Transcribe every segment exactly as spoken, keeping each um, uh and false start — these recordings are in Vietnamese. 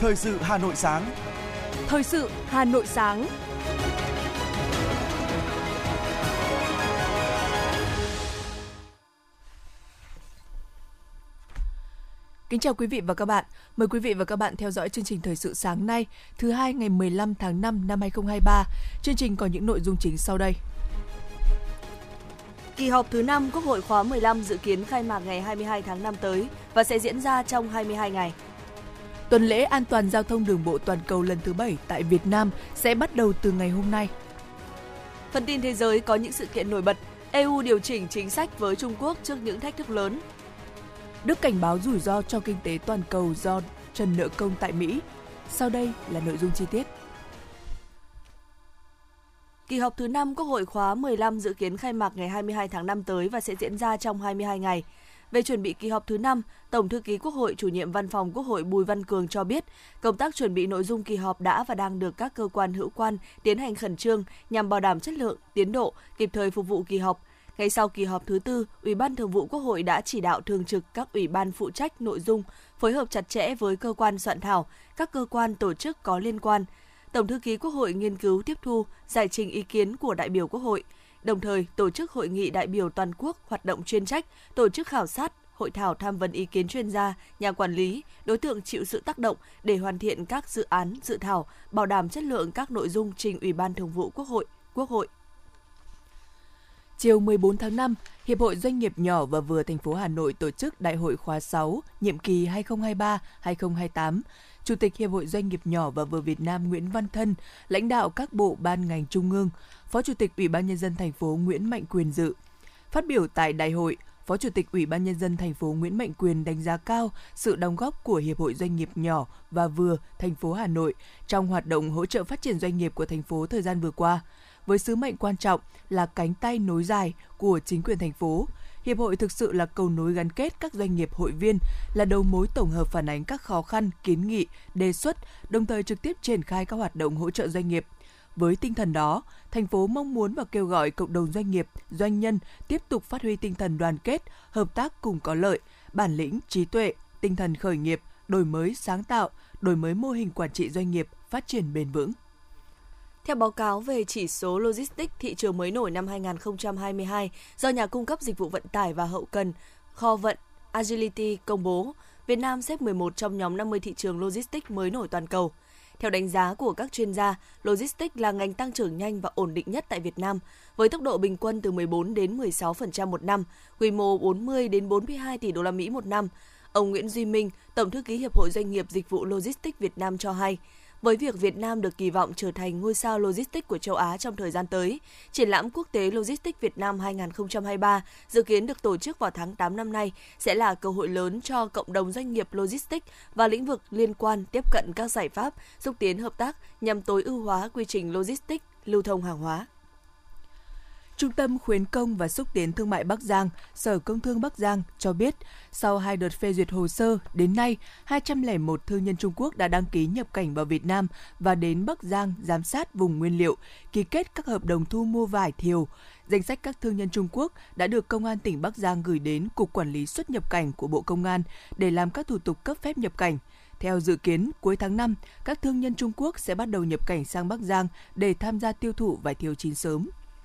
Thời sự Hà Nội sáng. Thời sự Hà Nội sáng. Kính chào quý vị và các bạn. Mời quý vị và các bạn theo dõi chương trình Thời sự sáng nay, thứ hai ngày mười lăm tháng năm năm hai nghìn không trăm hai mươi ba. Chương trình có những nội dung chính sau đây. Kỳ họp thứ năm Quốc hội khóa mười lăm dự kiến khai mạc ngày hai mươi hai tháng năm tới và sẽ diễn ra trong hai mươi hai ngày. Tuần lễ an toàn giao thông đường bộ toàn cầu lần thứ bảy tại Việt Nam sẽ bắt đầu từ ngày hôm nay. Phần tin thế giới có những sự kiện nổi bật. e u điều chỉnh chính sách với Trung Quốc trước những thách thức lớn. Đức cảnh báo rủi ro cho kinh tế toàn cầu do trần nợ công tại Mỹ. Sau đây là nội dung chi tiết. Kỳ họp thứ năm Quốc hội khóa mười lăm dự kiến khai mạc ngày hai mươi hai tháng năm tới và sẽ diễn ra trong hai mươi hai ngày. Về chuẩn bị kỳ họp thứ năm, Tổng thư ký Quốc hội, Chủ nhiệm Văn phòng Quốc hội Bùi Văn Cường cho biết, công tác chuẩn bị nội dung kỳ họp đã và đang được các cơ quan hữu quan tiến hành khẩn trương nhằm bảo đảm chất lượng, tiến độ, kịp thời phục vụ kỳ họp. Ngay sau kỳ họp thứ tư, Ủy ban Thường vụ Quốc hội đã chỉ đạo thường trực các ủy ban phụ trách nội dung, phối hợp chặt chẽ với cơ quan soạn thảo, các cơ quan tổ chức có liên quan. Tổng thư ký Quốc hội nghiên cứu tiếp thu, giải trình ý kiến của đại biểu Quốc hội, đồng thời tổ chức hội nghị đại biểu toàn quốc hoạt động chuyên trách, tổ chức khảo sát, hội thảo tham vấn ý kiến chuyên gia, nhà quản lý, đối tượng chịu sự tác động để hoàn thiện các dự án, dự thảo, bảo đảm chất lượng các nội dung trình Ủy ban Thường vụ Quốc hội, Quốc hội. Chiều mười bốn tháng năm, Hiệp hội Doanh nghiệp nhỏ và vừa thành phố Hà Nội tổ chức Đại hội khóa sáu, nhiệm kỳ hai nghìn không trăm hai mươi ba đến hai nghìn không trăm hai mươi tám. Chủ tịch Hiệp hội Doanh nghiệp nhỏ và vừa Việt Nam Nguyễn Văn Thân, lãnh đạo các bộ ban ngành trung ương, Phó Chủ tịch Ủy ban Nhân dân thành phố Nguyễn Mạnh Quyền dự. Phát biểu tại đại hội, Phó Chủ tịch Ủy ban Nhân dân thành phố Nguyễn Mạnh Quyền đánh giá cao sự đóng góp của Hiệp hội Doanh nghiệp nhỏ và vừa thành phố Hà Nội trong hoạt động hỗ trợ phát triển doanh nghiệp của thành phố thời gian vừa qua. Với sứ mệnh quan trọng là cánh tay nối dài của chính quyền thành phố, Hiệp hội thực sự là cầu nối gắn kết các doanh nghiệp hội viên, là đầu mối tổng hợp phản ánh các khó khăn, kiến nghị, đề xuất, đồng thời trực tiếp triển khai các hoạt động hỗ trợ doanh nghiệp. Với tinh thần đó, thành phố mong muốn và kêu gọi cộng đồng doanh nghiệp, doanh nhân tiếp tục phát huy tinh thần đoàn kết, hợp tác cùng có lợi, bản lĩnh, trí tuệ, tinh thần khởi nghiệp, đổi mới sáng tạo, đổi mới mô hình quản trị doanh nghiệp, phát triển bền vững. Theo báo cáo về chỉ số Logistics thị trường mới nổi năm hai nghìn không trăm hai mươi hai do nhà cung cấp dịch vụ vận tải và hậu cần Kho vận Agility công bố, Việt Nam xếp mười một trong nhóm năm mươi thị trường Logistics mới nổi toàn cầu. Theo đánh giá của các chuyên gia, Logistics là ngành tăng trưởng nhanh và ổn định nhất tại Việt Nam, với tốc độ bình quân từ mười bốn đến mười sáu phần trăm một năm, quy mô bốn mươi đến bốn mươi hai tỷ đô la Mỹ một năm. Ông Nguyễn Duy Minh, Tổng thư ký Hiệp hội Doanh nghiệp Dịch vụ Logistics Việt Nam cho hay, với việc Việt Nam được kỳ vọng trở thành ngôi sao logistics của châu Á trong thời gian tới, triển lãm quốc tế Logistics Việt Nam hai nghìn không trăm hai mươi ba dự kiến được tổ chức vào tháng tám năm nay sẽ là cơ hội lớn cho cộng đồng doanh nghiệp logistics và lĩnh vực liên quan tiếp cận các giải pháp xúc tiến hợp tác nhằm tối ưu hóa quy trình logistics lưu thông hàng hóa. Trung tâm Khuyến công và Xúc tiến Thương mại Bắc Giang, Sở Công Thương Bắc Giang cho biết, sau hai đợt phê duyệt hồ sơ, đến nay, hai trăm lẻ một thương nhân Trung Quốc đã đăng ký nhập cảnh vào Việt Nam và đến Bắc Giang giám sát vùng nguyên liệu, ký kết các hợp đồng thu mua vải thiều. Danh sách các thương nhân Trung Quốc đã được Công an tỉnh Bắc Giang gửi đến Cục Quản lý xuất nhập cảnh của Bộ Công an để làm các thủ tục cấp phép nhập cảnh. Theo dự kiến, cuối tháng năm, các thương nhân Trung Quốc sẽ bắt đầu nhập cảnh sang Bắc Giang để tham gia tiêu thụ vải thiều chín sớm.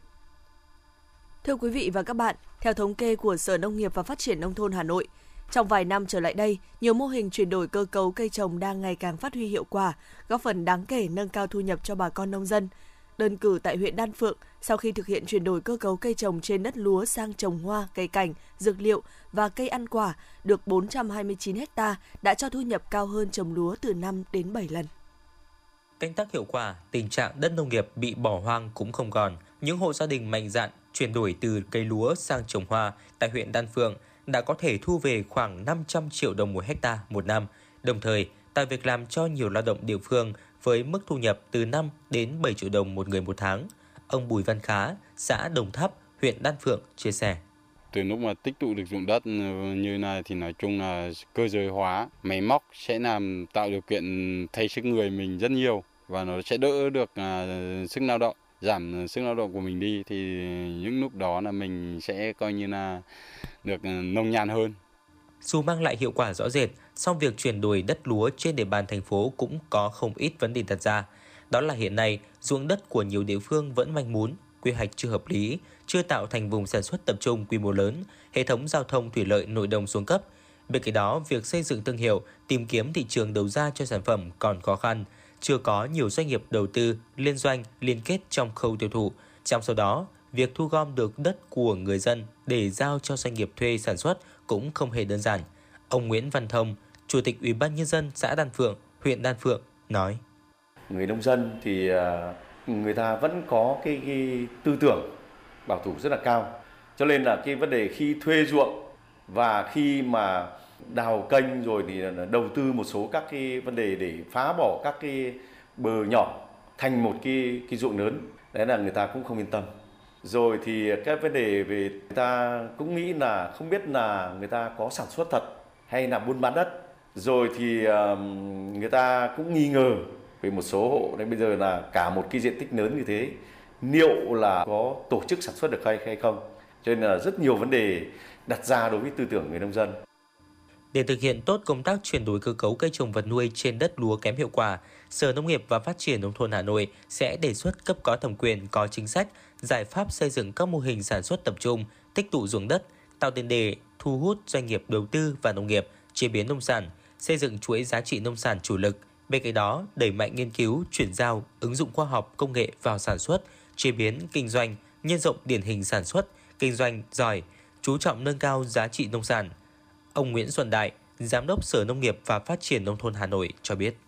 Thưa quý vị và các bạn, theo thống kê của Sở Nông nghiệp và Phát triển Nông thôn Hà Nội, trong vài năm trở lại đây, nhiều mô hình chuyển đổi cơ cấu cây trồng đang ngày càng phát huy hiệu quả, góp phần đáng kể nâng cao thu nhập cho bà con nông dân. Đơn cử tại huyện Đan Phượng, sau khi thực hiện chuyển đổi cơ cấu cây trồng trên đất lúa sang trồng hoa, cây cảnh, dược liệu và cây ăn quả được bốn trăm hai mươi chín héc ta đã cho thu nhập cao hơn trồng lúa từ năm đến bảy lần. Canh tác hiệu quả, tình trạng đất nông nghiệp bị bỏ hoang cũng không còn. Những hộ gia đình mạnh dạn chuyển đổi từ cây lúa sang trồng hoa tại huyện Đan Phượng đã có thể thu về khoảng năm trăm triệu đồng một hecta một năm, đồng thời tạo việc làm cho nhiều lao động địa phương với mức thu nhập từ năm đến bảy triệu đồng một người một tháng. Ông Bùi Văn Khá, xã Đồng Tháp, huyện Đan Phượng chia sẻ. Từ lúc mà tích tụ được ruộng đất như này thì nói chung là cơ giới hóa, máy móc sẽ làm tạo điều kiện thay sức người mình rất nhiều và nó sẽ đỡ được sức lao động, giảm sức lao động của mình đi thì những lúc đó là mình sẽ coi như là được nông nhàn hơn. Dù mang lại hiệu quả rõ rệt, song việc chuyển đổi đất lúa trên địa bàn thành phố cũng có không ít vấn đề đặt ra. Đó là hiện nay, ruộng đất của nhiều địa phương vẫn manh mún, quy hoạch chưa hợp lý, chưa tạo thành vùng sản xuất tập trung quy mô lớn, hệ thống giao thông thủy lợi nội đồng xuống cấp. Bên cạnh đó, việc xây dựng thương hiệu, tìm kiếm thị trường đầu ra cho sản phẩm còn khó khăn, chưa có nhiều doanh nghiệp đầu tư, liên doanh, liên kết trong khâu tiêu thụ. Trong số đó, việc thu gom được đất của người dân để giao cho doanh nghiệp thuê sản xuất cũng không hề đơn giản. Ông Nguyễn Văn Thông, Chủ tịch Ủy ban Nhân dân xã Đan Phượng, huyện Đan Phượng nói: Người nông dân thì người ta vẫn có cái, cái tư tưởng bảo thủ rất là cao. Cho nên là cái vấn đề khi thuê ruộng và khi mà đào kênh rồi thì đầu tư một số các cái vấn đề để phá bỏ các cái bờ nhỏ thành một cái, cái ruộng lớn, đấy là người ta cũng không yên tâm. Rồi thì cái vấn đề về người ta cũng nghĩ là không biết là người ta có sản xuất thật hay là buôn bán đất. Rồi thì người ta cũng nghi ngờ về một số hộ đến bây giờ là cả một cái diện tích lớn như thế liệu là có tổ chức sản xuất được hay hay không. Cho nên là rất nhiều vấn đề đặt ra đối với tư tưởng người nông dân. Để thực hiện tốt công tác chuyển đổi cơ cấu cây trồng vật nuôi trên đất lúa kém hiệu quả, Sở Nông nghiệp và Phát triển Nông thôn Hà Nội sẽ đề xuất cấp có thẩm quyền có chính sách, giải pháp xây dựng các mô hình sản xuất tập trung, tích tụ ruộng đất, tạo tiền đề thu hút doanh nghiệp đầu tư vào nông nghiệp, chế biến nông sản, xây dựng chuỗi giá trị nông sản chủ lực. Bên cạnh đó, đẩy mạnh nghiên cứu, chuyển giao, ứng dụng khoa học công nghệ vào sản xuất, chế biến, kinh doanh, nhân rộng điển hình sản xuất, kinh doanh giỏi, chú trọng nâng cao giá trị nông sản. Ông Nguyễn Xuân Đại, Giám đốc Sở Nông nghiệp và Phát triển Nông thôn Hà Nội cho biết.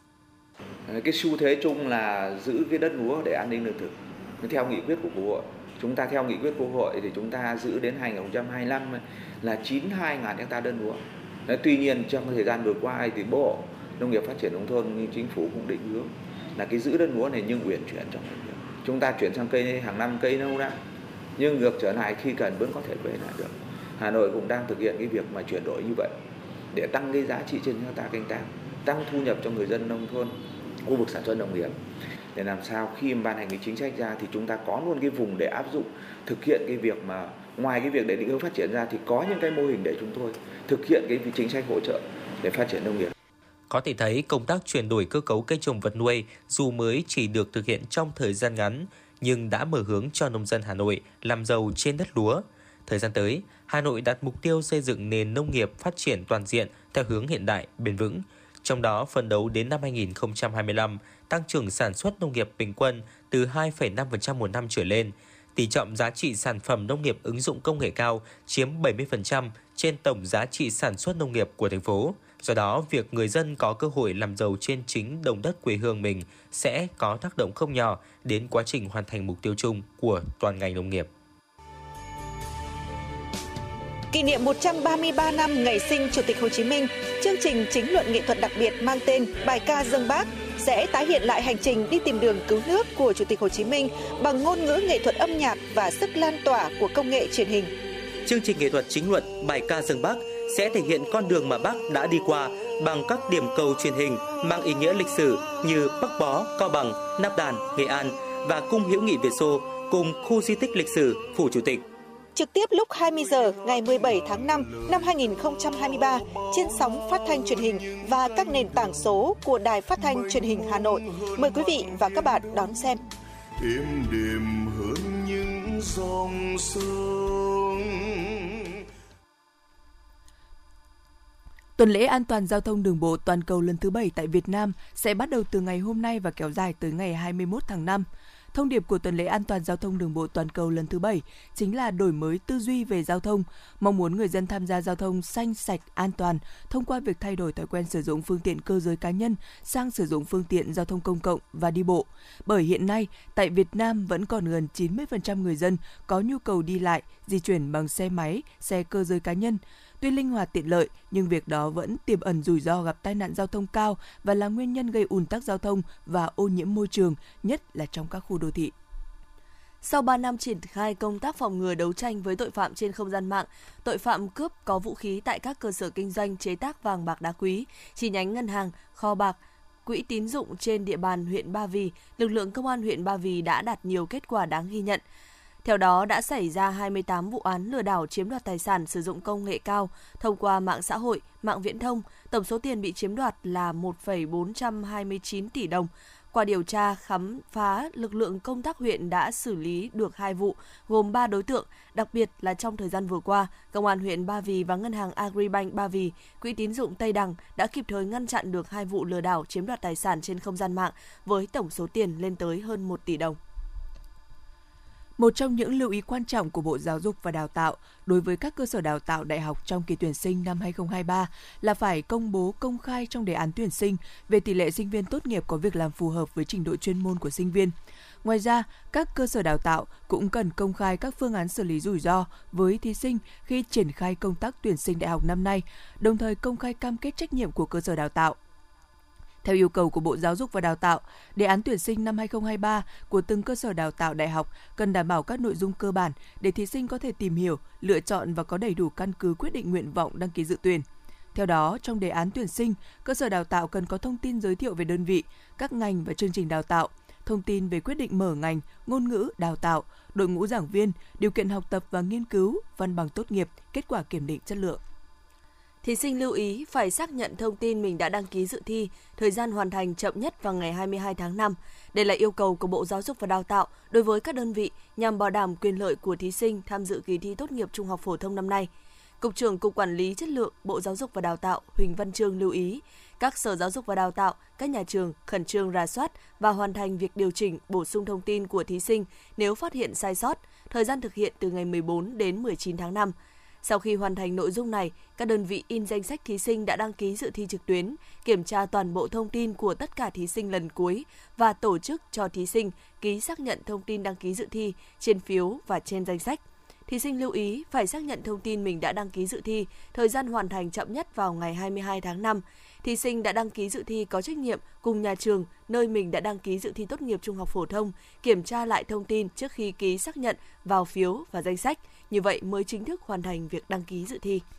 Cái xu thế chung là giữ cái đất lúa để an ninh lương thực. Theo nghị quyết của Quốc hội, chúng ta theo nghị quyết của Quốc hội thì chúng ta giữ đến hai nghìn không trăm hai mươi lăm là chín mươi hai nghìn hectare đất lúa. Đấy, tuy nhiên trong thời gian vừa qua thì Bộ Nông nghiệp Phát triển Nông thôn như Chính phủ cũng định hướng là cái giữ đất lúa này nhưng uyển chuyển trong nông nghiệp. Chúng ta chuyển sang cây hàng năm cây lâu năm, nhưng ngược trở lại khi cần vẫn có thể quay lại được. Hà Nội cũng đang thực hiện cái việc mà chuyển đổi như vậy để tăng cái giá trị trên hectare canh tác, tăng thu nhập cho người dân nông thôn, khu vực sản xuất nông nghiệp, để làm sao khi mà ban hành cái chính sách ra thì chúng ta có luôn cái vùng để áp dụng thực hiện cái việc mà ngoài cái việc để định hướng phát triển ra thì có những cái mô hình để chúng tôi thực hiện cái chính sách hỗ trợ để phát triển nông nghiệp. Có thể thấy công tác chuyển đổi cơ cấu cây trồng vật nuôi dù mới chỉ được thực hiện trong thời gian ngắn nhưng đã mở hướng cho nông dân Hà Nội làm giàu trên đất lúa. Thời gian tới, Hà Nội đặt mục tiêu xây dựng nền nông nghiệp phát triển toàn diện theo hướng hiện đại, bền vững. Trong đó, phấn đấu đến năm hai nghìn không trăm hai mươi lăm, tăng trưởng sản xuất nông nghiệp bình quân từ hai phẩy năm phần trăm một năm trở lên. Tỷ trọng giá trị sản phẩm nông nghiệp ứng dụng công nghệ cao chiếm bảy mươi phần trăm trên tổng giá trị sản xuất nông nghiệp của thành phố. Do đó, việc người dân có cơ hội làm giàu trên chính đồng đất quê hương mình sẽ có tác động không nhỏ đến quá trình hoàn thành mục tiêu chung của toàn ngành nông nghiệp. Kỷ niệm một trăm ba mươi ba năm ngày sinh Chủ tịch Hồ Chí Minh, chương trình chính luận nghệ thuật đặc biệt mang tên Bài ca dâng Bác sẽ tái hiện lại hành trình đi tìm đường cứu nước của Chủ tịch Hồ Chí Minh bằng ngôn ngữ nghệ thuật âm nhạc và sức lan tỏa của công nghệ truyền hình. Chương trình nghệ thuật chính luận Bài ca dâng Bác sẽ thể hiện con đường mà Bác đã đi qua bằng các điểm cầu truyền hình mang ý nghĩa lịch sử như Bắc Bó, Cao Bằng, Nắp Đàn, Nghệ An và Cung hữu nghị Việt Xô cùng khu di tích lịch sử Phủ Chủ tịch. Trực tiếp lúc hai mươi giờ ngày mười bảy tháng năm năm hai nghìn không trăm hai mươi ba trên sóng phát thanh truyền hình và các nền tảng số của Đài Phát thanh Truyền hình Hà Nội. Mời quý vị và các bạn đón xem. Êm đềm hơn những dòng sông. Tuần lễ an toàn giao thông đường bộ toàn cầu lần thứ bảy tại Việt Nam sẽ bắt đầu từ ngày hôm nay và kéo dài tới ngày hai mươi mốt tháng năm. Thông điệp của tuần lễ an toàn giao thông đường bộ toàn cầu lần thứ bảy chính là đổi mới tư duy về giao thông, mong muốn người dân tham gia giao thông xanh, sạch, an toàn thông qua việc thay đổi thói quen sử dụng phương tiện cơ giới cá nhân sang sử dụng phương tiện giao thông công cộng và đi bộ. Bởi hiện nay, tại Việt Nam vẫn còn gần chín mươi phần trăm người dân có nhu cầu đi lại, di chuyển bằng xe máy, xe cơ giới cá nhân. Tuy linh hoạt tiện lợi, nhưng việc đó vẫn tiềm ẩn rủi ro gặp tai nạn giao thông cao và là nguyên nhân gây ùn tắc giao thông và ô nhiễm môi trường, nhất là trong các khu đô thị. Sau ba năm triển khai công tác phòng ngừa đấu tranh với tội phạm trên không gian mạng, tội phạm cướp có vũ khí tại các cơ sở kinh doanh chế tác vàng bạc đá quý, chi nhánh ngân hàng, kho bạc, quỹ tín dụng trên địa bàn huyện Ba Vì, lực lượng công an huyện Ba Vì đã đạt nhiều kết quả đáng ghi nhận. Theo đó, đã xảy ra hai mươi tám vụ án lừa đảo chiếm đoạt tài sản sử dụng công nghệ cao thông qua mạng xã hội, mạng viễn thông. Tổng số tiền bị chiếm đoạt là một phẩy bốn trăm hai mươi chín tỷ đồng. Qua điều tra, khám phá, lực lượng công tác huyện đã xử lý được hai vụ, gồm ba đối tượng. Đặc biệt là trong thời gian vừa qua, Công an huyện Ba Vì và Ngân hàng Agribank Ba Vì, Quỹ tín dụng Tây Đằng đã kịp thời ngăn chặn được hai vụ lừa đảo chiếm đoạt tài sản trên không gian mạng với tổng số tiền lên tới hơn một tỷ đồng. Một trong những lưu ý quan trọng của Bộ Giáo dục và Đào tạo đối với các cơ sở đào tạo đại học trong kỳ tuyển sinh năm hai không hai ba là phải công bố công khai trong đề án tuyển sinh về tỷ lệ sinh viên tốt nghiệp có việc làm phù hợp với trình độ chuyên môn của sinh viên. Ngoài ra, các cơ sở đào tạo cũng cần công khai các phương án xử lý rủi ro với thí sinh khi triển khai công tác tuyển sinh đại học năm nay, đồng thời công khai cam kết trách nhiệm của cơ sở đào tạo. Theo yêu cầu của Bộ Giáo dục và Đào tạo, đề án tuyển sinh năm hai không hai ba của từng cơ sở đào tạo đại học cần đảm bảo các nội dung cơ bản để thí sinh có thể tìm hiểu, lựa chọn và có đầy đủ căn cứ quyết định nguyện vọng đăng ký dự tuyển. Theo đó, trong đề án tuyển sinh, cơ sở đào tạo cần có thông tin giới thiệu về đơn vị, các ngành và chương trình đào tạo, thông tin về quyết định mở ngành, ngôn ngữ, đào tạo, đội ngũ giảng viên, điều kiện học tập và nghiên cứu, văn bằng tốt nghiệp, kết quả kiểm định chất lượng. Thí sinh lưu ý phải xác nhận thông tin mình đã đăng ký dự thi, thời gian hoàn thành chậm nhất vào ngày hai mươi hai tháng năm. Đây là yêu cầu của Bộ Giáo dục và Đào tạo đối với các đơn vị nhằm bảo đảm quyền lợi của thí sinh tham dự kỳ thi tốt nghiệp trung học phổ thông năm nay. Cục trưởng Cục Quản lý Chất lượng Bộ Giáo dục và Đào tạo Huỳnh Văn Trương lưu ý, các sở giáo dục và đào tạo, các nhà trường khẩn trương rà soát và hoàn thành việc điều chỉnh, bổ sung thông tin của thí sinh nếu phát hiện sai sót, thời gian thực hiện từ ngày mười bốn đến mười chín tháng năm. Sau khi hoàn thành nội dung này, các đơn vị in danh sách thí sinh đã đăng ký dự thi trực tuyến, kiểm tra toàn bộ thông tin của tất cả thí sinh lần cuối và tổ chức cho thí sinh ký xác nhận thông tin đăng ký dự thi trên phiếu và trên danh sách. Thí sinh lưu ý phải xác nhận thông tin mình đã đăng ký dự thi, thời gian hoàn thành chậm nhất vào ngày hai mươi hai tháng năm. Thí sinh đã đăng ký dự thi có trách nhiệm cùng nhà trường nơi mình đã đăng ký dự thi tốt nghiệp trung học phổ thông kiểm tra lại thông tin trước khi ký xác nhận vào phiếu và danh sách. Như vậy mới chính thức hoàn thành việc đăng ký dự thi.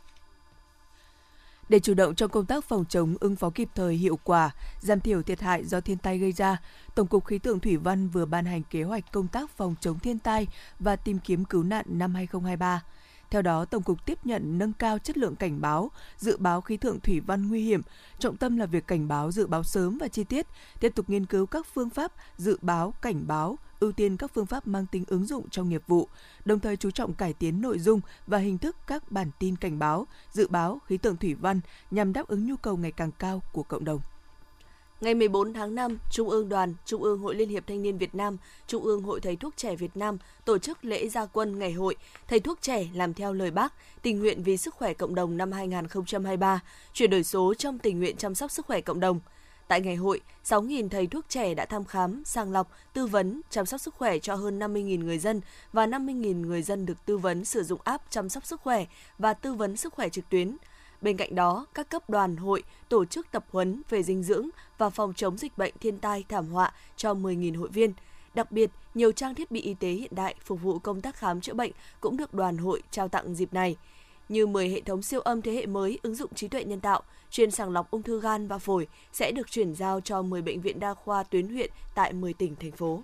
Để chủ động trong công tác phòng chống, ứng phó kịp thời, hiệu quả, giảm thiểu thiệt hại do thiên tai gây ra, Tổng cục Khí tượng Thủy văn vừa ban hành kế hoạch công tác phòng chống thiên tai và tìm kiếm cứu nạn năm hai không hai ba. Theo đó, Tổng cục tiếp nhận nâng cao chất lượng cảnh báo, dự báo khí tượng thủy văn nguy hiểm, trọng tâm là việc cảnh báo, dự báo sớm và chi tiết, tiếp tục nghiên cứu các phương pháp dự báo, cảnh báo, ưu tiên các phương pháp mang tính ứng dụng trong nghiệp vụ, đồng thời chú trọng cải tiến nội dung và hình thức các bản tin cảnh báo, dự báo khí tượng thủy văn nhằm đáp ứng nhu cầu ngày càng cao của cộng đồng. Ngày mười bốn tháng năm, Trung ương Đoàn, Trung ương Hội Liên hiệp Thanh niên Việt Nam, Trung ương Hội Thầy thuốc trẻ Việt Nam tổ chức lễ ra quân Ngày hội Thầy thuốc trẻ làm theo lời Bác, tình nguyện vì sức khỏe cộng đồng năm hai không hai ba, chuyển đổi số trong tình nguyện chăm sóc sức khỏe cộng đồng. Tại ngày hội, sáu nghìn thầy thuốc trẻ đã thăm khám, sàng lọc, tư vấn, chăm sóc sức khỏe cho hơn năm mươi nghìn người dân và năm mươi nghìn người dân được tư vấn sử dụng app chăm sóc sức khỏe và tư vấn sức khỏe trực tuyến. Bên cạnh đó, các cấp đoàn hội tổ chức tập huấn về dinh dưỡng và phòng chống dịch bệnh thiên tai thảm họa cho mười nghìn hội viên. Đặc biệt, nhiều trang thiết bị y tế hiện đại phục vụ công tác khám chữa bệnh cũng được đoàn hội trao tặng dịp này, như mười hệ thống siêu âm thế hệ mới ứng dụng trí tuệ nhân tạo, chuyên sàng lọc ung thư gan và phổi sẽ được chuyển giao cho mười bệnh viện đa khoa tuyến huyện tại mười tỉnh, thành phố.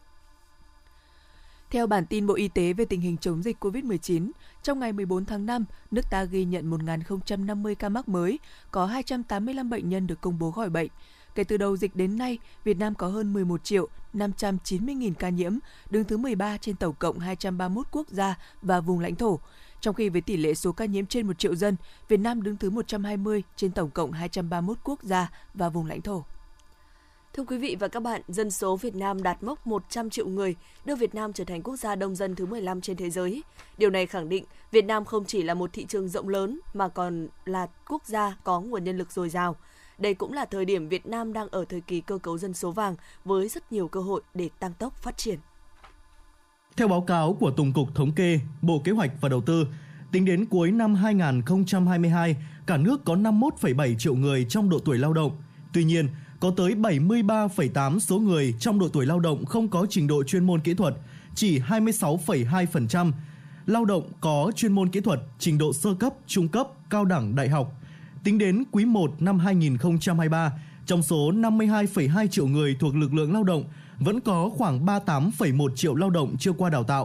Theo bản tin Bộ Y tế về tình hình chống dịch covid mười chín, trong ngày mười bốn tháng năm, nước ta ghi nhận một nghìn không trăm năm mươi ca mắc mới, có hai trăm tám mươi lăm bệnh nhân được công bố khỏi bệnh. Kể từ đầu dịch đến nay, Việt Nam có hơn mười một triệu năm trăm chín mươi nghìn ca nhiễm, đứng thứ mười ba trên tổng cộng hai trăm ba mươi mốt quốc gia và vùng lãnh thổ. Trong khi với tỷ lệ số ca nhiễm trên một triệu dân, Việt Nam đứng thứ một trăm hai mươi trên tổng cộng hai trăm ba mươi mốt quốc gia và vùng lãnh thổ. Thưa quý vị và các bạn, dân số Việt Nam đạt mốc một trăm triệu người, đưa Việt Nam trở thành quốc gia đông dân thứ mười lăm trên thế giới. Điều này khẳng định Việt Nam không chỉ là một thị trường rộng lớn mà còn là quốc gia có nguồn nhân lực dồi dào. Đây cũng là thời điểm Việt Nam đang ở thời kỳ cơ cấu dân số vàng với rất nhiều cơ hội để tăng tốc phát triển. Theo báo cáo của Tổng cục Thống kê, Bộ Kế hoạch và Đầu tư, tính đến cuối năm hai không hai hai, cả nước có năm mươi mốt phẩy bảy triệu người trong độ tuổi lao động. Tuy nhiên, có tới bảy mươi ba phẩy tám số người trong độ tuổi lao động không có trình độ chuyên môn kỹ thuật, chỉ hai mươi sáu phẩy hai phần trăm lao động có chuyên môn kỹ thuật, trình độ sơ cấp, trung cấp, cao đẳng, đại học. Tính đến quý một năm hai không hai ba, trong số năm mươi hai phẩy hai triệu người thuộc lực lượng lao động, vẫn có khoảng ba mươi tám phẩy một triệu lao động chưa qua đào tạo.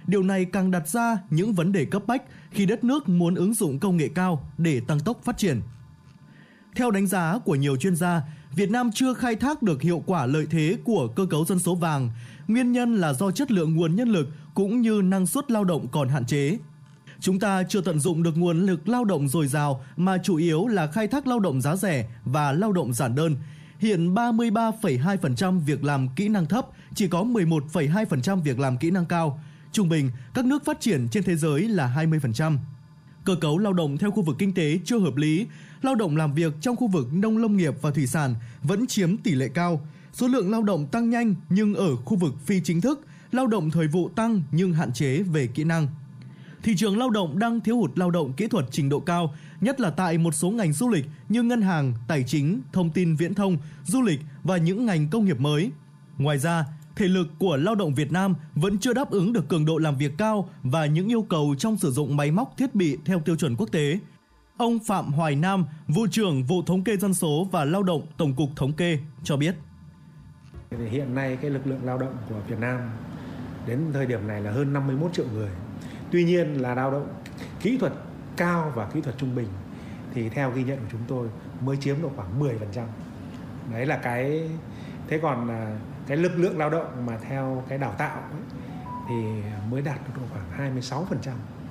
Điều này càng đặt ra những vấn đề cấp bách khi đất nước muốn ứng dụng công nghệ cao để tăng tốc phát triển. Theo đánh giá của nhiều chuyên gia, Việt Nam chưa khai thác được hiệu quả lợi thế của cơ cấu dân số vàng. Nguyên nhân là do chất lượng nguồn nhân lực cũng như năng suất lao động còn hạn chế. Chúng ta chưa tận dụng được nguồn lực lao động dồi dào mà chủ yếu là khai thác lao động giá rẻ và lao động giản đơn. Hiện ba mươi ba phẩy hai phần trăm việc làm kỹ năng thấp, chỉ có mười một phẩy hai phần trăm việc làm kỹ năng cao. Trung bình, các nước phát triển trên thế giới là hai mươi phần trăm. Cơ cấu lao động theo khu vực kinh tế chưa hợp lý, lao động làm việc trong khu vực nông lâm nghiệp và thủy sản vẫn chiếm tỷ lệ cao. Số lượng lao động tăng nhanh nhưng ở khu vực phi chính thức, lao động thời vụ tăng nhưng hạn chế về kỹ năng. Thị trường lao động đang thiếu hụt lao động kỹ thuật trình độ cao, nhất là tại một số ngành du lịch như ngân hàng, tài chính, thông tin viễn thông, du lịch và những ngành công nghiệp mới. Ngoài ra, thể lực của lao động Việt Nam vẫn chưa đáp ứng được cường độ làm việc cao và những yêu cầu trong sử dụng máy móc thiết bị theo tiêu chuẩn quốc tế. Ông Phạm Hoài Nam, Vụ trưởng Vụ Thống kê Dân số và Lao động Tổng cục Thống kê cho biết. Hiện nay cái lực lượng lao động của Việt Nam đến thời điểm này là hơn năm mươi mốt triệu người. Tuy nhiên là lao động kỹ thuật cao và kỹ thuật trung bình thì theo ghi nhận của chúng tôi mới chiếm được khoảng mười phần trăm. Đấy là cái thế còn cái lực lượng lao động mà theo cái đào tạo ấy, thì mới đạt được khoảng hai mươi sáu phần trăm.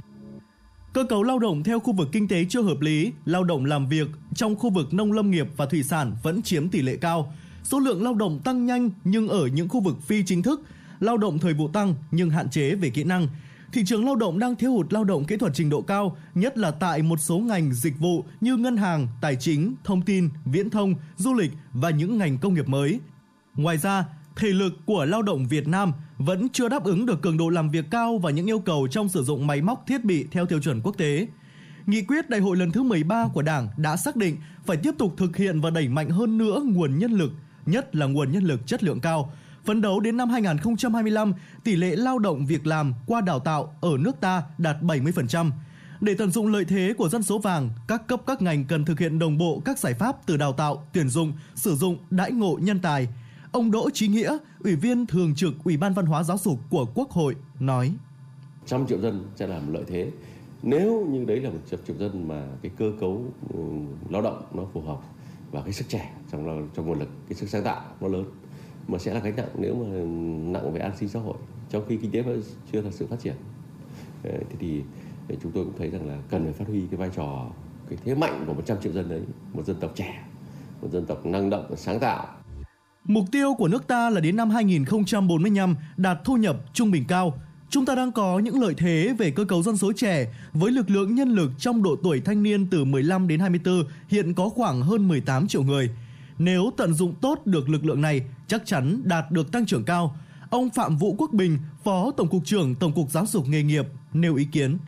Cơ cấu lao động theo khu vực kinh tế chưa hợp lý, lao động làm việc trong khu vực nông lâm nghiệp và thủy sản vẫn chiếm tỷ lệ cao. Số lượng lao động tăng nhanh nhưng ở những khu vực phi chính thức, lao động thời vụ tăng nhưng hạn chế về kỹ năng. Thị trường lao động đang thiếu hụt lao động kỹ thuật trình độ cao, nhất là tại một số ngành dịch vụ như ngân hàng, tài chính, thông tin, viễn thông, du lịch và những ngành công nghiệp mới. Ngoài ra, thể lực của lao động Việt Nam vẫn chưa đáp ứng được cường độ làm việc cao và những yêu cầu trong sử dụng máy móc thiết bị theo tiêu chuẩn quốc tế. Nghị quyết Đại hội lần thứ mười ba của Đảng đã xác định phải tiếp tục thực hiện và đẩy mạnh hơn nữa nguồn nhân lực, nhất là nguồn nhân lực chất lượng cao. Phấn đấu đến năm hai không hai lăm, tỷ lệ lao động việc làm qua đào tạo ở nước ta đạt bảy mươi phần trăm. Để tận dụng lợi thế của dân số vàng, các cấp các ngành cần thực hiện đồng bộ các giải pháp từ đào tạo, tuyển dụng, sử dụng, đãi ngộ nhân tài. Ông Đỗ Chí Nghĩa, Ủy viên Thường trực Ủy ban Văn hóa Giáo dục của Quốc hội nói: Trăm triệu dân sẽ là một lợi thế. Nếu như đấy là một trăm triệu dân mà cái cơ cấu uh, lao động nó phù hợp và cái sức trẻ trong trong nguồn lực, cái sức sáng tạo nó lớn, mà sẽ là gánh nặng nếu mà nặng về an sinh xã hội trong khi kinh tế vẫn chưa thật sự phát triển. Thế thì chúng tôi cũng thấy rằng là cần phải phát huy cái vai trò, cái thế mạnh của một trăm triệu dân đấy, một dân tộc trẻ, một dân tộc năng động và sáng tạo. Mục tiêu của nước ta là đến năm hai không bốn lăm đạt thu nhập trung bình cao. Chúng ta đang có những lợi thế về cơ cấu dân số trẻ với lực lượng nhân lực trong độ tuổi thanh niên từ mười lăm đến hai mươi tư hiện có khoảng hơn mười tám triệu người. Nếu tận dụng tốt được lực lượng này, chắc chắn đạt được tăng trưởng cao. Ông Phạm Vũ Quốc Bình, Phó Tổng cục trưởng Tổng cục Giáo dục Nghề nghiệp nêu ý kiến.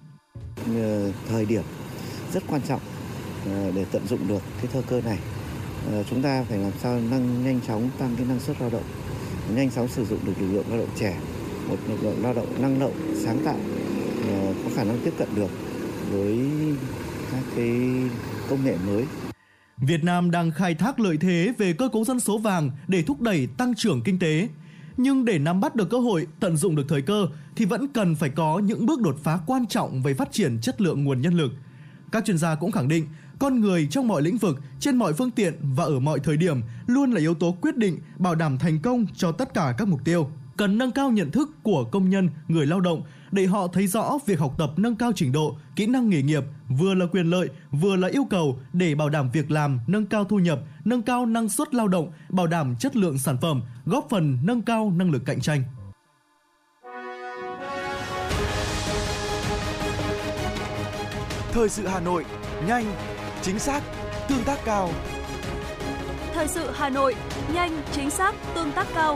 Thời điểm rất quan trọng để tận dụng được cái thời cơ này. Chúng ta phải làm sao nâng nhanh chóng tăng cái năng suất lao động, nhanh chóng sử dụng được lực lượng lao động trẻ, một lực lượng lao động năng động, sáng tạo, có khả năng tiếp cận được với các cái công nghệ mới. Việt Nam đang khai thác lợi thế về cơ cấu dân số vàng để thúc đẩy tăng trưởng kinh tế. Nhưng để nắm bắt được cơ hội, tận dụng được thời cơ thì vẫn cần phải có những bước đột phá quan trọng về phát triển chất lượng nguồn nhân lực. Các chuyên gia cũng khẳng định, con người trong mọi lĩnh vực, trên mọi phương tiện và ở mọi thời điểm luôn là yếu tố quyết định bảo đảm thành công cho tất cả các mục tiêu. Cần nâng cao nhận thức của công nhân, người lao động để họ thấy rõ việc học tập nâng cao trình độ, kỹ năng nghề nghiệp vừa là quyền lợi, vừa là yêu cầu để bảo đảm việc làm, nâng cao thu nhập, nâng cao năng suất lao động, bảo đảm chất lượng sản phẩm, góp phần nâng cao năng lực cạnh tranh. Thời sự Hà Nội, nhanh, chính xác, tương tác cao. Thời sự Hà Nội, nhanh, chính xác, tương tác cao.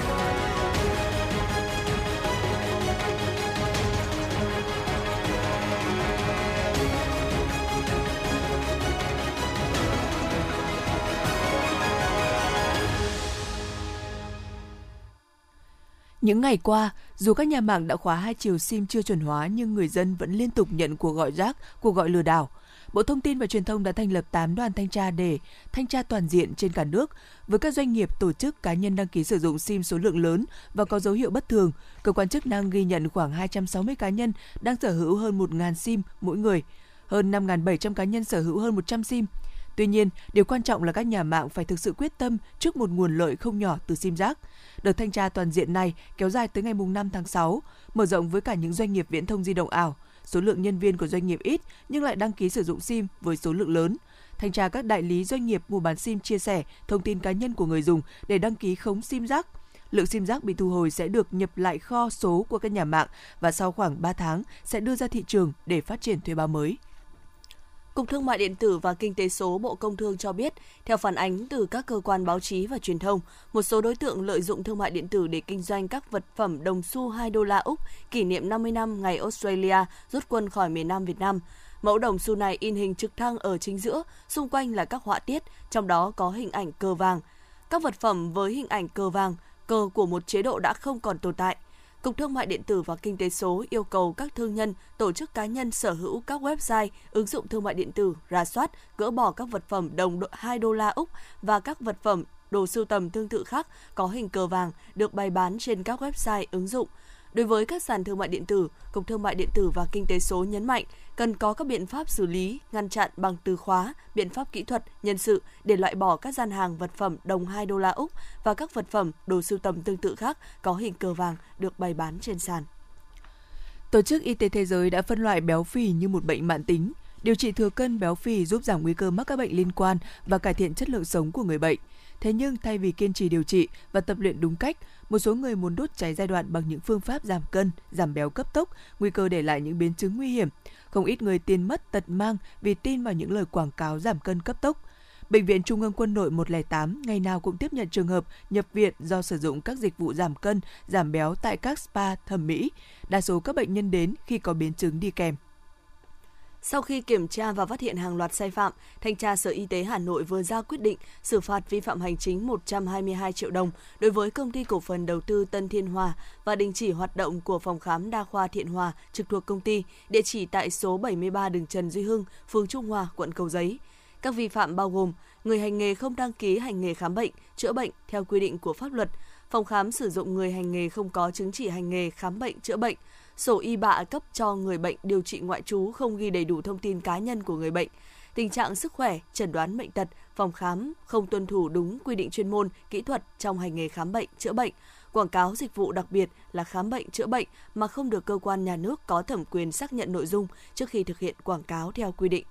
Những ngày qua, dù các nhà mạng đã khóa hai chiều SIM chưa chuẩn hóa nhưng người dân vẫn liên tục nhận cuộc gọi rác, cuộc gọi lừa đảo. Bộ Thông tin và Truyền thông đã thành lập tám đoàn thanh tra để thanh tra toàn diện trên cả nước. Với các doanh nghiệp, tổ chức, cá nhân đăng ký sử dụng SIM số lượng lớn và có dấu hiệu bất thường, cơ quan chức năng ghi nhận khoảng hai trăm sáu mươi cá nhân đang sở hữu hơn một nghìn SIM mỗi người, hơn năm nghìn bảy trăm cá nhân sở hữu hơn một trăm SIM. Tuy nhiên, điều quan trọng là các nhà mạng phải thực sự quyết tâm trước một nguồn lợi không nhỏ từ SIM rác. Đợt thanh tra toàn diện này kéo dài tới ngày năm tháng sáu, mở rộng với cả những doanh nghiệp viễn thông di động ảo. Số lượng nhân viên của doanh nghiệp ít nhưng lại đăng ký sử dụng SIM với số lượng lớn. Thanh tra các đại lý doanh nghiệp mua bán SIM chia sẻ thông tin cá nhân của người dùng để đăng ký khống SIM rác. Lượng SIM rác bị thu hồi sẽ được nhập lại kho số của các nhà mạng và sau khoảng ba tháng sẽ đưa ra thị trường để phát triển thuê bao mới. Cục Thương mại điện tử và Kinh tế số Bộ Công Thương cho biết, theo phản ánh từ các cơ quan báo chí và truyền thông, một số đối tượng lợi dụng thương mại điện tử để kinh doanh các vật phẩm đồng xu hai đô la Úc kỷ niệm năm mươi năm ngày Australia rút quân khỏi miền Nam Việt Nam. Mẫu đồng xu này in hình trực thăng ở chính giữa, xung quanh là các họa tiết, trong đó có hình ảnh cờ vàng. Các vật phẩm với hình ảnh cờ vàng, cờ của một chế độ đã không còn tồn tại. Cục Thương mại điện tử và Kinh tế số yêu cầu các thương nhân, tổ chức cá nhân sở hữu các website, ứng dụng thương mại điện tử rà soát, gỡ bỏ các vật phẩm đồng hai đô la Úc và các vật phẩm đồ sưu tầm tương tự khác có hình cờ vàng được bày bán trên các website, ứng dụng. Đối với các sàn thương mại điện tử, Cục Thương mại điện tử và Kinh tế số nhấn mạnh cần có các biện pháp xử lý, ngăn chặn bằng từ khóa, biện pháp kỹ thuật, nhân sự để loại bỏ các gian hàng vật phẩm đồng hai đô la Úc và các vật phẩm đồ sưu tầm tương tự khác có hình cờ vàng được bày bán trên sàn. Tổ chức Y tế Thế giới đã phân loại béo phì như một bệnh mãn tính. Điều trị thừa cân béo phì giúp giảm nguy cơ mắc các bệnh liên quan và cải thiện chất lượng sống của người bệnh. Thế nhưng thay vì kiên trì điều trị và tập luyện đúng cách, một số người muốn đốt cháy giai đoạn bằng những phương pháp giảm cân, giảm béo cấp tốc, nguy cơ để lại những biến chứng nguy hiểm. Không ít người tiền mất tật mang vì tin vào những lời quảng cáo giảm cân cấp tốc. Bệnh viện Trung ương Quân đội một không tám ngày nào cũng tiếp nhận trường hợp nhập viện do sử dụng các dịch vụ giảm cân, giảm béo tại các spa thẩm mỹ. Đa số các bệnh nhân đến khi có biến chứng đi kèm. Sau khi kiểm tra và phát hiện hàng loạt sai phạm, Thanh tra Sở Y tế Hà Nội vừa ra quyết định xử phạt vi phạm hành chính một trăm hai mươi hai triệu đồng đối với Công ty Cổ phần Đầu tư Tân Thiên Hòa và đình chỉ hoạt động của phòng khám đa khoa Thiện Hòa trực thuộc công ty, địa chỉ tại số bảy mươi ba đường Trần Duy Hưng, phường Trung Hòa, quận Cầu Giấy. Các vi phạm bao gồm người hành nghề không đăng ký hành nghề khám bệnh, chữa bệnh theo quy định của pháp luật, phòng khám sử dụng người hành nghề không có chứng chỉ hành nghề khám bệnh, chữa bệnh, sổ y bạ cấp cho người bệnh điều trị ngoại trú không ghi đầy đủ thông tin cá nhân của người bệnh, tình trạng sức khỏe, chẩn đoán bệnh tật, phòng khám không tuân thủ đúng quy định chuyên môn, kỹ thuật trong hành nghề khám bệnh, chữa bệnh, quảng cáo dịch vụ đặc biệt là khám bệnh, chữa bệnh mà không được cơ quan nhà nước có thẩm quyền xác nhận nội dung trước khi thực hiện quảng cáo theo quy định.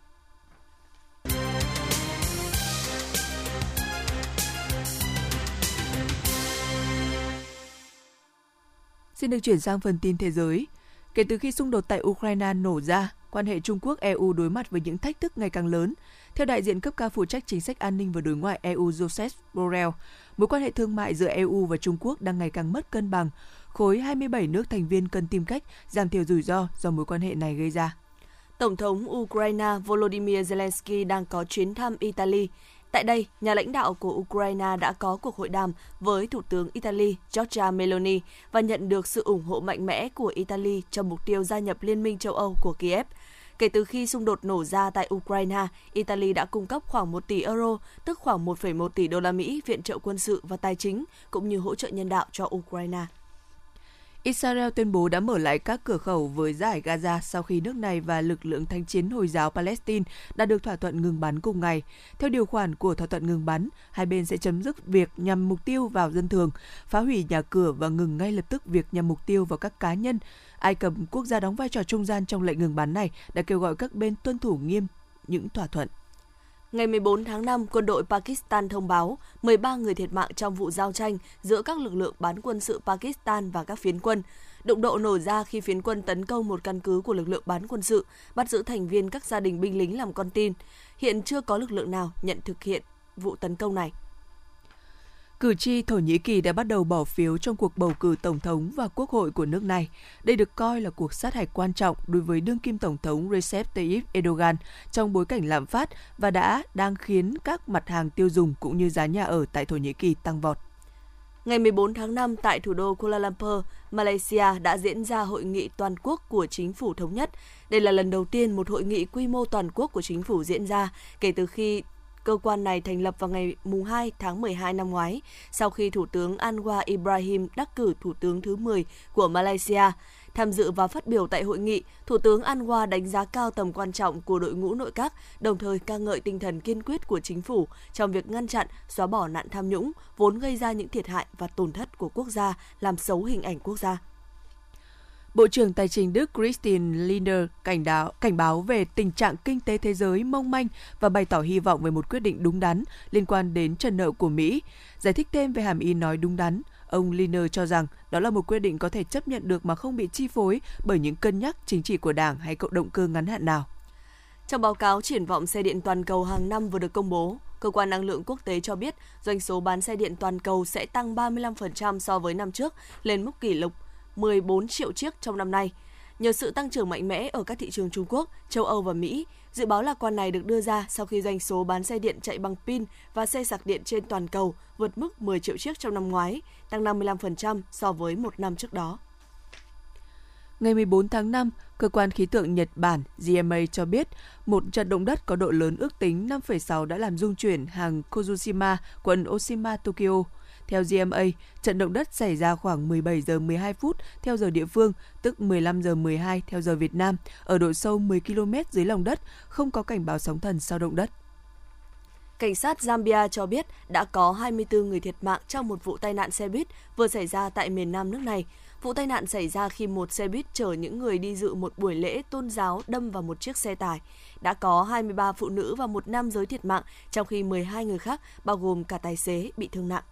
Xin được chuyển sang phần tin thế giới. Kể từ khi xung đột tại Ukraine nổ ra, quan hệ Trung Quốc-e u đối mặt với những thách thức ngày càng lớn. Theo đại diện cấp cao phụ trách chính sách an ninh và đối ngoại e u Joseph Borrell, mối quan hệ thương mại giữa e u và Trung Quốc đang ngày càng mất cân bằng. Khối hai mươi bảy nước thành viên cần tìm cách giảm thiểu rủi ro do mối quan hệ này gây ra. Tổng thống Ukraine Volodymyr Zelensky đang có chuyến thăm Italy. Tại đây, nhà lãnh đạo của Ukraine đã có cuộc hội đàm với Thủ tướng Italy Giorgia Meloni và nhận được sự ủng hộ mạnh mẽ của Italy cho mục tiêu gia nhập Liên minh châu Âu của Kiev. Kể từ khi xung đột nổ ra tại Ukraine, Italy đã cung cấp khoảng một tỷ euro, tức khoảng một phẩy một tỷ đô la Mỹ viện trợ quân sự và tài chính, cũng như hỗ trợ nhân đạo cho Ukraine. Israel tuyên bố đã mở lại các cửa khẩu với dải Gaza sau khi nước này và lực lượng thanh chiến Hồi giáo Palestine đã được thỏa thuận ngừng bắn cùng ngày. Theo điều khoản của thỏa thuận ngừng bắn, hai bên sẽ chấm dứt việc nhằm mục tiêu vào dân thường, phá hủy nhà cửa và ngừng ngay lập tức việc nhằm mục tiêu vào các cá nhân. Ai Cập, quốc gia đóng vai trò trung gian trong lệnh ngừng bắn này, đã kêu gọi các bên tuân thủ nghiêm những thỏa thuận. Ngày mười bốn tháng năm, quân đội Pakistan thông báo mười ba người thiệt mạng trong vụ giao tranh giữa các lực lượng bán quân sự Pakistan và các phiến quân. Đụng độ nổ ra khi phiến quân tấn công một căn cứ của lực lượng bán quân sự, bắt giữ thành viên các gia đình binh lính làm con tin. Hiện chưa có lực lượng nào nhận thực hiện vụ tấn công này. Cử tri Thổ Nhĩ Kỳ đã bắt đầu bỏ phiếu trong cuộc bầu cử tổng thống và quốc hội của nước này. Đây được coi là cuộc sát hạch quan trọng đối với đương kim tổng thống Recep Tayyip Erdogan trong bối cảnh lạm phát và đã đang khiến các mặt hàng tiêu dùng cũng như giá nhà ở tại Thổ Nhĩ Kỳ tăng vọt. Ngày mười bốn tháng năm tại thủ đô Kuala Lumpur, Malaysia đã diễn ra hội nghị toàn quốc của chính phủ thống nhất. Đây là lần đầu tiên một hội nghị quy mô toàn quốc của chính phủ diễn ra kể từ khi cơ quan này thành lập vào ngày hai tháng mười hai năm ngoái, sau khi Thủ tướng Anwar Ibrahim đắc cử Thủ tướng thứ mười của Malaysia. Tham dự và phát biểu tại hội nghị, Thủ tướng Anwar đánh giá cao tầm quan trọng của đội ngũ nội các, đồng thời ca ngợi tinh thần kiên quyết của chính phủ trong việc ngăn chặn, xóa bỏ nạn tham nhũng, vốn gây ra những thiệt hại và tổn thất của quốc gia, làm xấu hình ảnh quốc gia. Bộ trưởng Tài chính Đức Christine Lindner cảnh, đáo, cảnh báo về tình trạng kinh tế thế giới mong manh và bày tỏ hy vọng về một quyết định đúng đắn liên quan đến trần nợ của Mỹ. Giải thích thêm về hàm ý nói đúng đắn, ông Lindner cho rằng đó là một quyết định có thể chấp nhận được mà không bị chi phối bởi những cân nhắc chính trị của Đảng hay cộng động cơ ngắn hạn nào. Trong báo cáo triển vọng xe điện toàn cầu hàng năm vừa được công bố, Cơ quan Năng lượng Quốc tế cho biết doanh số bán xe điện toàn cầu sẽ tăng ba mươi lăm phần trăm so với năm trước, lên mức kỷ lục mười bốn triệu chiếc trong năm nay. Nhờ sự tăng trưởng mạnh mẽ ở các thị trường Trung Quốc, châu Âu và Mỹ, dự báo lạc quan này được đưa ra sau khi doanh số bán xe điện chạy bằng pin và xe sạc điện trên toàn cầu vượt mức mười triệu chiếc trong năm ngoái, tăng năm mươi lăm phần trăm so với một năm trước đó. Ngày mười bốn tháng năm, Cơ quan Khí tượng Nhật Bản G M A cho biết một trận động đất có độ lớn ước tính năm phẩy sáu đã làm rung chuyển hàng Kozushima, quận Oshima, Tokyo. Theo G M A, trận động đất xảy ra khoảng mười bảy giờ mười hai phút theo giờ địa phương, tức mười lăm giờ mười hai theo giờ Việt Nam, ở độ sâu mười ki lô mét dưới lòng đất, không có cảnh báo sóng thần sau động đất. Cảnh sát Zambia cho biết đã có hai mươi tư người thiệt mạng trong một vụ tai nạn xe buýt vừa xảy ra tại miền Nam nước này. Vụ tai nạn xảy ra khi một xe buýt chở những người đi dự một buổi lễ tôn giáo đâm vào một chiếc xe tải. Đã có hai mươi ba phụ nữ và một nam giới thiệt mạng, trong khi mười hai người khác, bao gồm cả tài xế, bị thương nặng.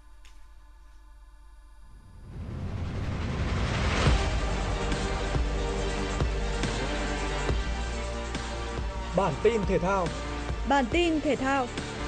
Bản tin thể thao. Bản tin thể thao.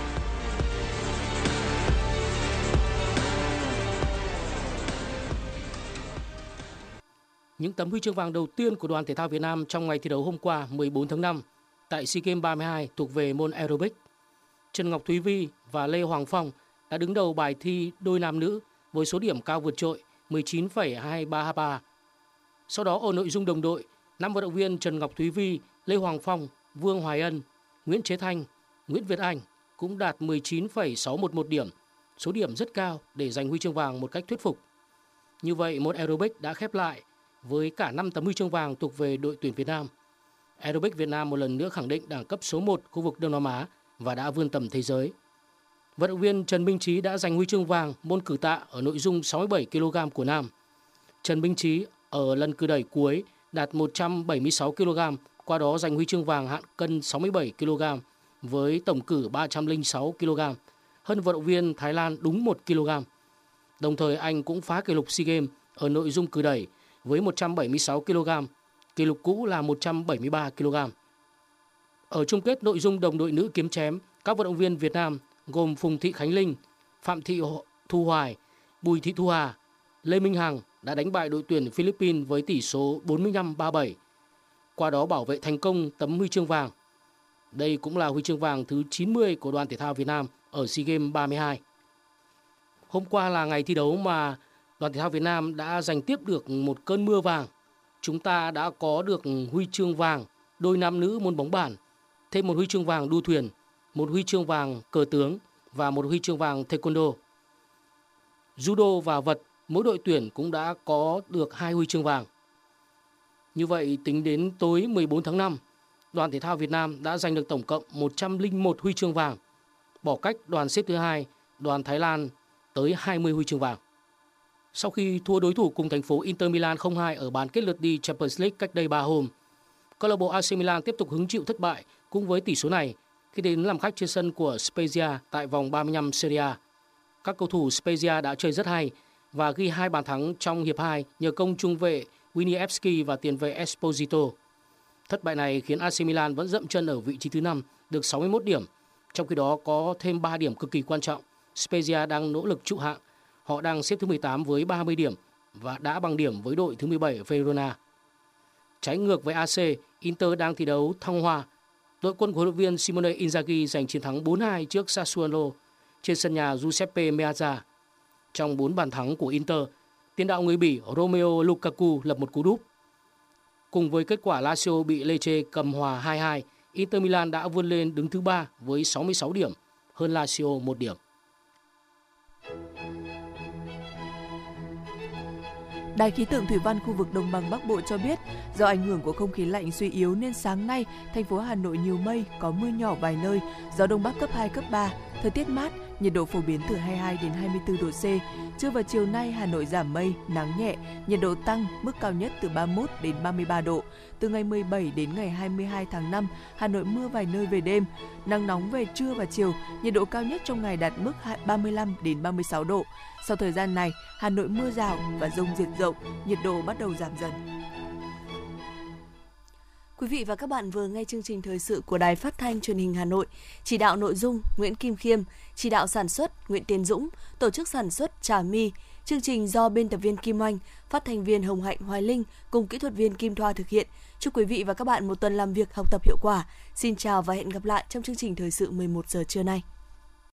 Những tấm huy chương vàng đầu tiên của đoàn thể thao Việt Nam trong ngày thi đấu hôm qua mười bốn tháng năm tại SEA Games ba mươi hai thuộc về môn aerobic. Trần Ngọc Thúy Vi và Lê Hoàng Phong đã đứng đầu bài thi đôi nam nữ với số điểm cao vượt trội mười chín phẩy hai ba ba. Sau đó ở nội dung đồng đội, năm vận động viên Trần Ngọc Thúy Vi, Lê Hoàng Phong, Vương Hoài Ân, Nguyễn Chế Thanh, Nguyễn Việt Anh cũng đạt mười chín phẩy sáu một một điểm, số điểm rất cao để giành huy chương vàng một cách thuyết phục. Như vậy, môn aerobic đã khép lại với cả năm tấm huy chương vàng thuộc về đội tuyển Việt Nam. Aerobic Việt Nam một lần nữa khẳng định đẳng cấp số một khu vực Đông Nam Á và đã vươn tầm thế giới. Vận động viên Trần Minh Trí đã giành huy chương vàng môn cử tạ ở nội dung sáu mươi bảy ki lô gam của nam. Trần Minh Trí ở lần cử đẩy cuối đạt một trăm bảy mươi sáu ki lô gam, qua đó giành huy chương vàng hạng cân sáu mươi bảy ki lô gam với tổng cử ba trăm lẻ sáu ki lô gam, hơn vận động viên Thái Lan đúng một ki lô gam. Đồng thời anh cũng phá kỷ lục SEA Games ở nội dung cử đẩy với một trăm bảy mươi sáu ki lô gam, kỷ lục cũ là một trăm bảy mươi ba ki lô gam. Ở chung kết nội dung đồng đội nữ kiếm chém, các vận động viên Việt Nam gồm Phùng Thị Khánh Linh, Phạm Thị Thu Hoài, Bùi Thị Thu Hà, Lê Minh Hằng đã đánh bại đội tuyển Philippines với tỷ số bốn mươi lăm ba mươi bảy, qua đó bảo vệ thành công tấm huy chương vàng. Đây cũng là huy chương vàng thứ chín mươi của đoàn thể thao Việt Nam ở SEA Games ba mươi hai. Hôm qua là ngày thi đấu mà đoàn thể thao Việt Nam đã giành tiếp được một cơn mưa vàng. Chúng ta đã có được huy chương vàng đôi nam nữ môn bóng bàn, thêm một huy chương vàng đua thuyền, một huy chương vàng cờ tướng và một huy chương vàng taekwondo. Judo và vật, mỗi đội tuyển cũng đã có được hai huy chương vàng. Như vậy, tính đến tối mười bốn tháng năm, đoàn thể thao Việt Nam đã giành được tổng cộng một trăm lẻ một huy chương vàng, bỏ cách đoàn xếp thứ hai, đoàn Thái Lan tới hai mươi huy chương vàng. Sau khi thua đối thủ cùng thành phố Inter Milan không hai ở bán kết lượt đi Champions League cách đây ba hôm, câu lạc bộ a xê Milan tiếp tục hứng chịu thất bại cũng với tỷ số này khi đến làm khách trên sân của Spezia tại vòng ba mươi lăm Serie A. Các cầu thủ Spezia đã chơi rất hay và ghi hai bàn thắng trong hiệp hai nhờ công trung vệ Winiewski và tiền vệ Esposito. Thất bại này khiến a xê Milan vẫn dậm chân ở vị trí thứ năm, được sáu mươi mốt điểm. Trong khi đó có thêm ba điểm cực kỳ quan trọng. Spezia đang nỗ lực trụ hạng. Họ đang xếp thứ mười tám với ba mươi điểm và đã bằng điểm với đội thứ mười bảy Verona. Trái ngược với a xê, Inter đang thi đấu thăng hoa. Đội quân của huấn luyện viên Simone Inzaghi giành chiến thắng bốn hai trước Sassuolo trên sân nhà Giuseppe Meazza. trong bốn bàn thắng của Inter, tiền đạo người Bỉ Romelu Lukaku lập một cú đúp. Cùng với kết quả Lazio bị Lecce cầm hòa hai hai, Inter Milan đã vươn lên đứng thứ ba với sáu mươi sáu điểm, hơn Lazio một điểm. Đài khí tượng thủy văn khu vực Đồng bằng Bắc Bộ cho biết, do ảnh hưởng của không khí lạnh suy yếu nên sáng nay, thành phố Hà Nội nhiều mây, có mưa nhỏ vài nơi, gió Đông Bắc cấp hai, cấp ba, thời tiết mát, nhiệt độ phổ biến từ hai mươi hai đến hai mươi tư độ C. Trưa và chiều nay Hà Nội giảm mây, nắng nhẹ, nhiệt độ tăng, mức cao nhất từ ba mươi mốt đến ba mươi ba độ. Từ ngày mười bảy đến ngày hai mươi hai tháng năm, Hà Nội mưa vài nơi về đêm, nắng nóng về trưa và chiều, nhiệt độ cao nhất trong ngày đạt mức ba mươi lăm đến ba mươi sáu độ. Sau thời gian này, Hà Nội mưa rào và dông diện rộng, nhiệt độ bắt đầu giảm dần. Quý vị và các bạn vừa nghe chương trình thời sự của Đài Phát thanh Truyền hình Hà Nội. Chỉ đạo nội dung Nguyễn Kim Khiêm, chỉ đạo sản xuất Nguyễn Tiến Dũng, tổ chức sản xuất Trà My. Chương trình do biên tập viên Kim Oanh, phát thanh viên Hồng Hạnh, Hoài Linh cùng kỹ thuật viên Kim Thoa thực hiện. Chúc quý vị và các bạn một tuần làm việc học tập hiệu quả. Xin chào và hẹn gặp lại trong chương trình thời sự mười một giờ trưa nay.